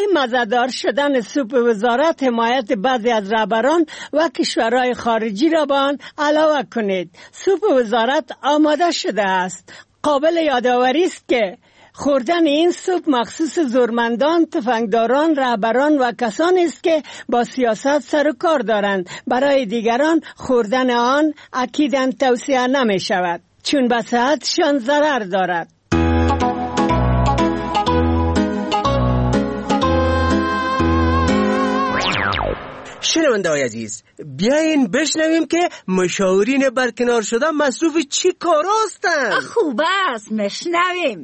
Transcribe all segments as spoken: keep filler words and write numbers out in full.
مزه‌دار شدن سوپ وزارت حمایت بعضی از رهبران و کشورهای خارجی را به آن علاوه کنید. سوپ وزارت آماده شده است. قابل یادآوری است که خوردن این سوپ مخصوص زورمندان، تفنگداران، رهبران و کسانی است که با سیاست سر و کار دارند. برای دیگران خوردن آن اکیداً توصیه نمی شود، چون به صحتشان ضرر دارد. شنونده‌های عزیز، بیاین بشنویم که مشاورین برکنار شده مصروف چی کار هستند. خوب است، بشنویم.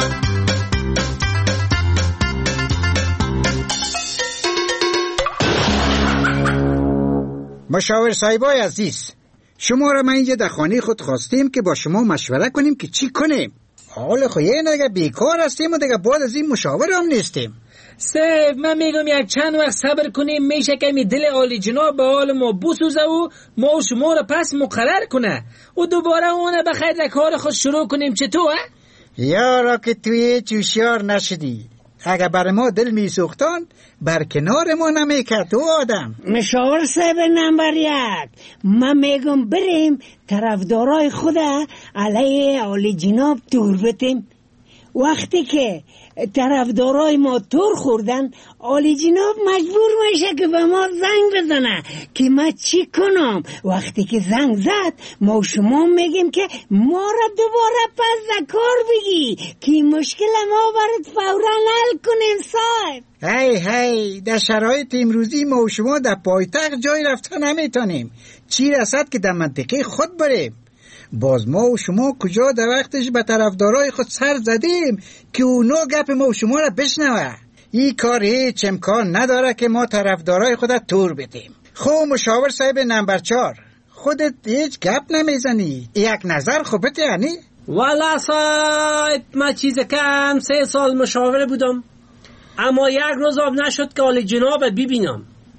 مشاور صاحبای عزیز، شما را من اینجا در خانه خود خواستیم که با شما مشوره کنیم که چی کنیم. حال خو یه دیگه بیکار هستیم و دیگه بعد از این مشاور هم نیستیم. صاحب من میگم یک چند وقت صبر کنیم، میشه که می دل عالی جناب به حال ما بسوزه و ما و شما را پس مقرر کنه و دوباره اونه بخیر کار خود شروع کنیم. چطور؟ یارا که توی چوشیار نشدی، اگه بر ما دل می سوختان بر کنار ما نمیکرد تو آدم. مشاور صاحب نمبر یک، من میگم بریم طرفدارای خود علیه عالی جناب تور بتیم. وقتی که طرفدارای ما تور خوردن، عالی جناب مجبور میشه که به ما زنگ بزنه که ما چی کنم. وقتی که زنگ زد، ما شما میگیم که ما را دوباره پس کار بگی که مشکل ما برات فورا حل کنیم صاحب. هی هی در شرایط امروزی ما و شما در پایتخت جای رفتن نمیتونیم، چی رسد که در منطقه خود بریم. باز ما و شما کجا در وقتش به طرفدارای خود سر زدیم که اونا گپ ما و شما را بشنوه. این کار هیچ امکان نداره که ما طرفدارای خود تور بدیم. خب مشاور صاحب نمبر چهار، خودت هیچ گپ نمیزنی؟ یک نظر خوبت یعنی؟ والا صاحب من چیز کم سه سال مشاور بودم، اما یک روز آب نشد که عالی جناب ببینم.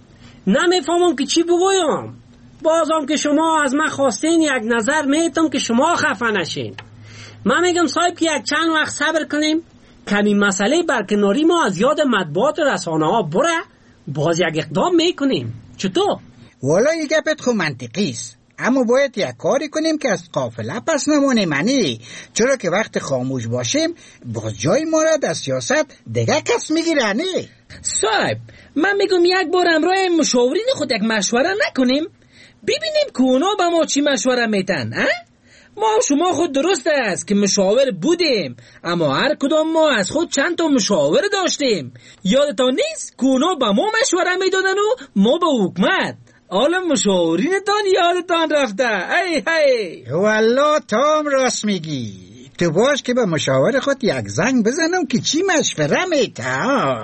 نمیفهمم که چی بگویم. بازم که شما از من خواستین یک نظر میتم که شما خفه نشین. من میگم صاحب که یک چند وقت صبر کنیم، کمی مسئله برکناری ما از یاد مطبوعات رسانه ها بره، باز یک اقدام میکنیم. چطور؟ والا یک گپت خو منطقی است، اما باید یک کاری کنیم که از قافله پس نمونیم منی، چرا که وقت خاموش باشیم باز جای ما را در سیاست دیگه کس میگیره نی. صاحب من میگم یک بار امروز مشاورین خود یک مشوره نکنیم، ببینیم که اونا با ما چی مشوره میتن. ما شما خود درست است که مشاور بودیم، اما هر کدام ما از خود چند تا مشاور داشتیم. یادتان نیست که اونا با ما مشوره میدادن و ما با حکومت. حالا مشاورینتان یادتان رفته. ای هی والله تام راست میگی. تو باش که به مشاور خود یک زنگ بزنم که چی مشوره میته.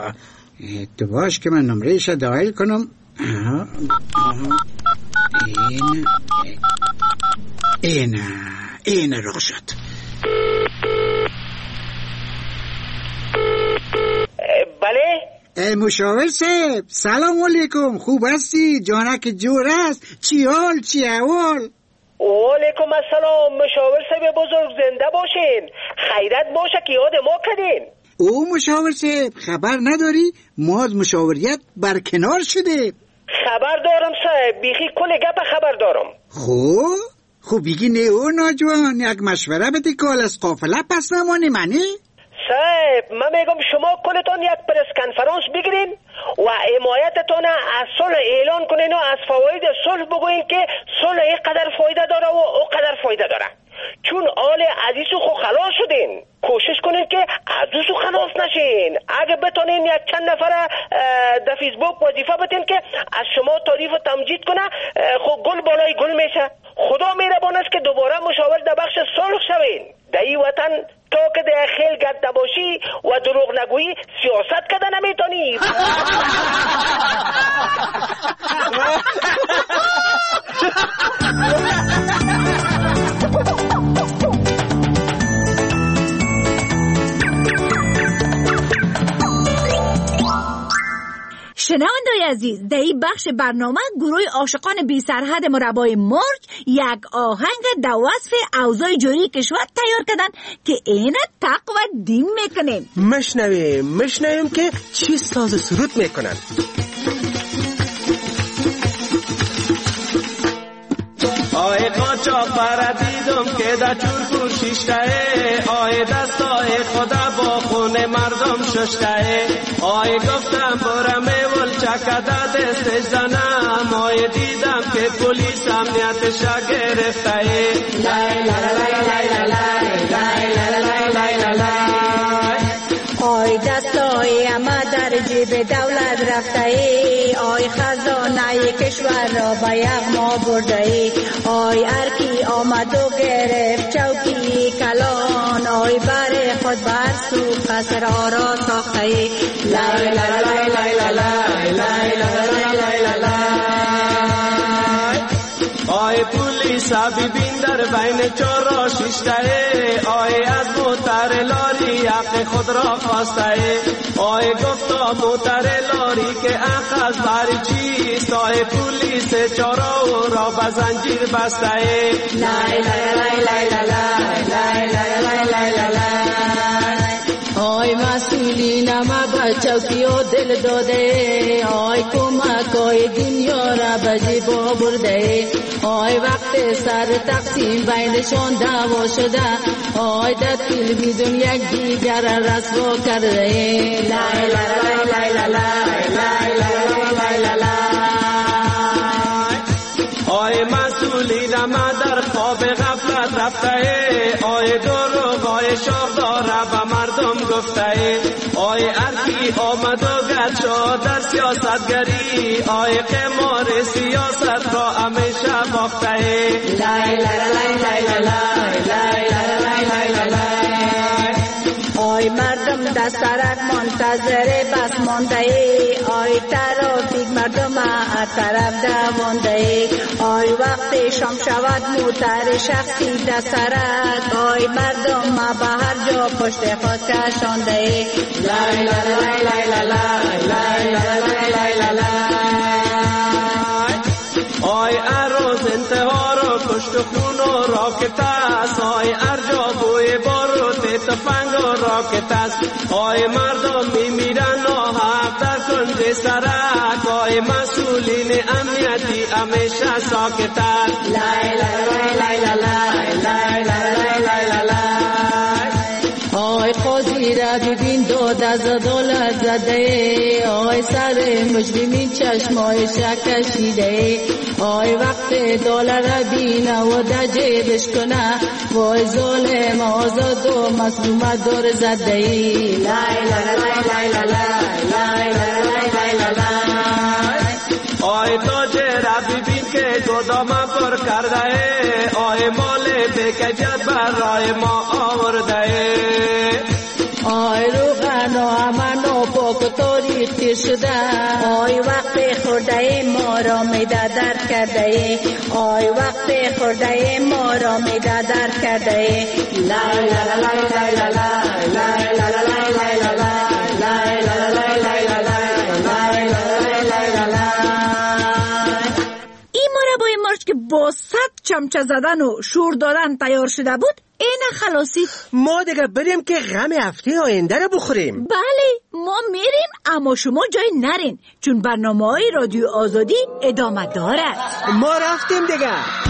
تو باش که من نمرهش دایل کنم. آها آها این این این رخ شد. بله مشاور صاحب سلام علیکم، خوب هستی؟ جانک جور است؟ چی حال چی احوال؟ وعلیکم السلام مشاور صاحب بزرگ، زنده باشین، خیرت باشه که یاد ما کردین. او مشاور صاحب خبر نداری ما از مشاوریت برکنار شده؟ خبر دارم صاحب، بیخی کل گپ خبر دارم. خوب خوب بگی نه او ناجوان، یک مشوره بدی که از قافله پس نمانی منی؟ صاحب من میگم شما کلتون یک پرس کنفرانس بگیرین و حمایتتون از صلح اعلان کنین و از فواید صلح بگوین که صلح این قدر فایده داره و او قدر فایده داره. چون آل عزیزو خو خلاص شدین، کوشش کنین که عزیزو خلاص نشین. اگه بتونین یک چند نفر در فیسبوک وظیفه بدین که از شما تعریف و تمجید کنه، خو گل بالای گل میشه. خدا مهربان است که دوباره مشاور در بخش صلح شوین. در این وطن تا که در خیل گرد باشی و دروغ نگویی سیاست کده نمیتونی. شنوندای عزیز، در این بخش برنامه گروه عاشقان بی سرحد مربای مرج یک آهنگ در وصف اوضاع جاری کشور تیار کردن که اینه تق و دیم میکنیم. مشنویم مشنویم که چی ساز سرود میکنن. آی قاچاق برا دیدم که در چورکور شیشته، آی دستای خدا با خون مردم ششته، آی گفتم برم میول چکده دستش زنم، آی دیدم که پولیس امنیتشا گرفته. لای لای لای لای لای لای لای لای لای. آی دستای اما در جیب دولت رفته ای، آی خزانه کشور را به یغما برده ای، آی ارکی آمد و گرفت چوکی کلان، آی بر خود بر سو قصر آرا ساخته ای. لای لای لای لای لای لای لای لای لای. آی پولیس ببین در بین چهار را شیشته، آی از موتر لاری حق خود را خواسته، آی گفتا موتر لاری که حق از بر چیست، آی پولیس چهار را به زنجیر بسته. لای لای لای لای لای لای لای لای لای. آی مسئولین ما با چوکی و دل داده، آی کمک آی دنیا را به جیبا برده، آی وقت سر تقسیم بینشان دعوا شده، آی در تلویزیون یک دیگر را رسوا کرده. لای لای لای لای لای لای لای لای. آی مسئولین ما در خواب غفلت رفته، آی دروغای شاخدار به مردم گفته، آی ارکی آمد و گرد شد در سیاستگری، آی قمار سیاست را همیشه باخته. لای لای لای لای لای لای لای لای. آی مردم دست سرک منتظر بس مانده ای، آی ترافیک مردم هر طرف دوانده ای، آی وقت شام شود موتر شخصی دست سرک، آی مردم ما به هر جا پشت خود کشانده ای. لای لای لای لای لای لای لای لای. آی اروز انتها رو کشت و خون و راکت است، آی ارجا بوی باروت تفنگ و راکت است، آی مردم میمیرن و حق در کنج سرک، آی مسئولین امنیتی همیشه ساکت است. لای لای لای لای لای لای لای لای. آی قاضی را ببین داد از دولت زده، آی سر مجرمین چشمای شکشیده، آی وقت دولت را بینه و در جیبش کنه، وای ظالم آزاد و مظلوم دور زده. لای لای لای لای لای لای لای لای. آی تاج را ببین که گدام پر کرده، آی مال بکجت برای ما آورده، آی روغن و امن و پاک و تاریخی شده، آی وقت خورده ما را میده درد کرده، آی وقت خورده ما را میده درد کرده. لای لای لای لای لای لای لای لای لای که با صد چمچه زدن و شور دادن تیار شده بود، این خلاصی. ما دیگه بریم که غم هفته آینده رو بخوریم. بله ما میریم، اما شما جای نرین چون برنامه های رادیو آزادی ادامه داره. ما رفتیم دیگه.